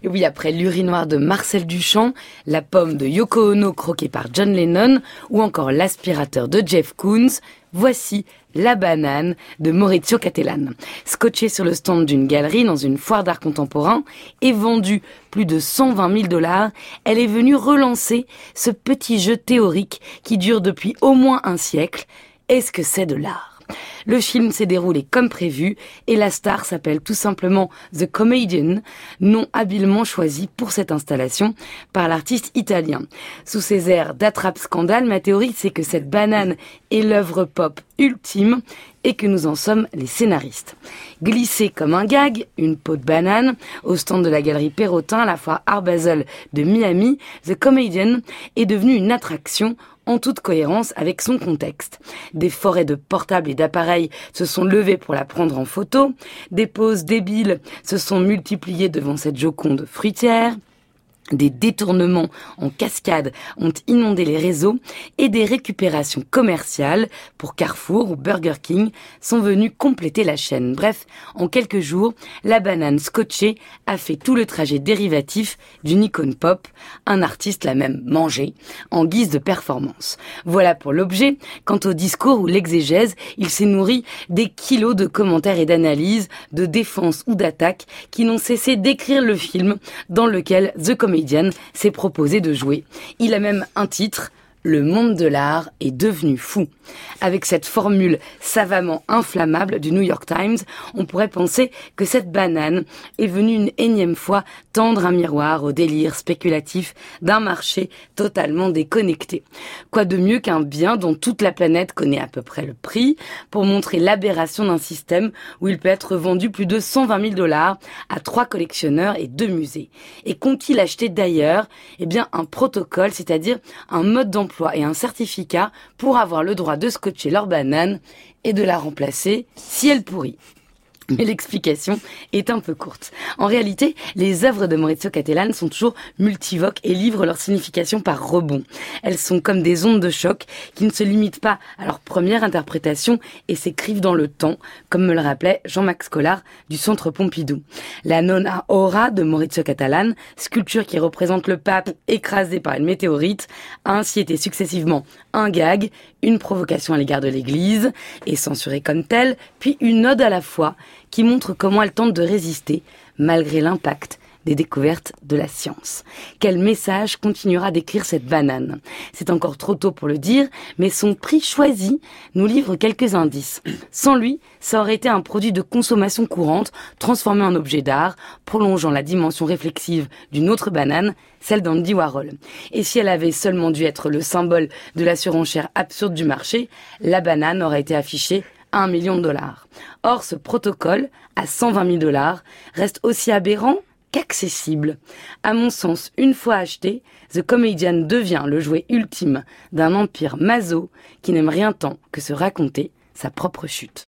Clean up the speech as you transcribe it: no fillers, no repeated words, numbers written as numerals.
Et oui, après l'urinoir de Marcel Duchamp, la pomme de Yoko Ono croquée par John Lennon ou encore l'aspirateur de Jeff Koons, voici la banane de Maurizio Cattelan. Scotchée sur le stand d'une galerie dans une foire d'art contemporain et vendue plus de 120 000 $, elle est venue relancer ce petit jeu théorique qui dure depuis au moins un siècle. Est-ce que c'est de l'art ? Le film s'est déroulé comme prévu et la star s'appelle tout simplement The Comedian, nom habilement choisi pour cette installation par l'artiste italien. Sous ses airs d'attrape-scandale, ma théorie c'est que cette banane est l'œuvre pop ultime et que nous en sommes les scénaristes. Glissée comme un gag, une peau de banane, au stand de la galerie Perrotin à la foire Art Basel de Miami, The Comedian est devenue une attraction en toute cohérence avec son contexte. Des forêts de portables et d'appareils se sont levées pour la prendre en photo, des poses débiles se sont multipliées devant cette joconde fruitière, des détournements en cascade ont inondé les réseaux et des récupérations commerciales pour Carrefour ou Burger King sont venues compléter la chaîne. Bref, en quelques jours, la banane scotchée a fait tout le trajet dérivatif d'une icône pop. Un artiste l'a même mangée en guise de performance. Voilà pour l'objet. Quant au discours ou l'exégèse, il s'est nourri des kilos de commentaires et d'analyses, de défense ou d'attaques qui n'ont cessé d'écrire le film dans lequel The Comedian s'est proposé de jouer. Il a même un titre, Le monde de l'art est devenu fou. Avec cette formule savamment inflammable du New York Times, on pourrait penser que cette banane est venue une énième fois tendre un miroir au délire spéculatif d'un marché totalement déconnecté. Quoi de mieux qu'un bien dont toute la planète connaît à peu près le prix pour montrer l'aberration d'un système où il peut être vendu plus de 120 000 $ à 3 collectionneurs et 2 musées. Et qu'ont-ils acheté d'ailleurs ? Eh bien, un protocole, c'est-à-dire un mode d'emploi et un certificat pour avoir le droit de scotcher leur banane et de la remplacer si elle pourrit. Mais l'explication est un peu courte. En réalité, les œuvres de Maurizio Cattelan sont toujours multivoques et livrent leur signification par rebond. Elles sont comme des ondes de choc qui ne se limitent pas à leur première interprétation et s'écrivent dans le temps, comme me le rappelait Jean-Max Collard du Centre Pompidou. La Nonna Aura de Maurizio Cattelan, sculpture qui représente le pape écrasé par une météorite, a ainsi été successivement un gag, une provocation à l'égard de l'Église, et censurée comme telle, puis une ode à la foi, qui montre comment elle tente de résister, malgré l'impact des découvertes de la science. Quel message continuera d'écrire cette banane ? C'est encore trop tôt pour le dire, mais son prix choisi nous livre quelques indices. Sans lui, ça aurait été un produit de consommation courante, transformé en objet d'art, prolongeant la dimension réflexive d'une autre banane, celle d'Andy Warhol. Et si elle avait seulement dû être le symbole de la surenchère absurde du marché, la banane aurait été affichée à $1 million. Or, ce protocole, à 120 000 $, reste aussi aberrant qu'accessible. À mon sens, une fois acheté, The Comedian devient le jouet ultime d'un empire maso qui n'aime rien tant que se raconter sa propre chute.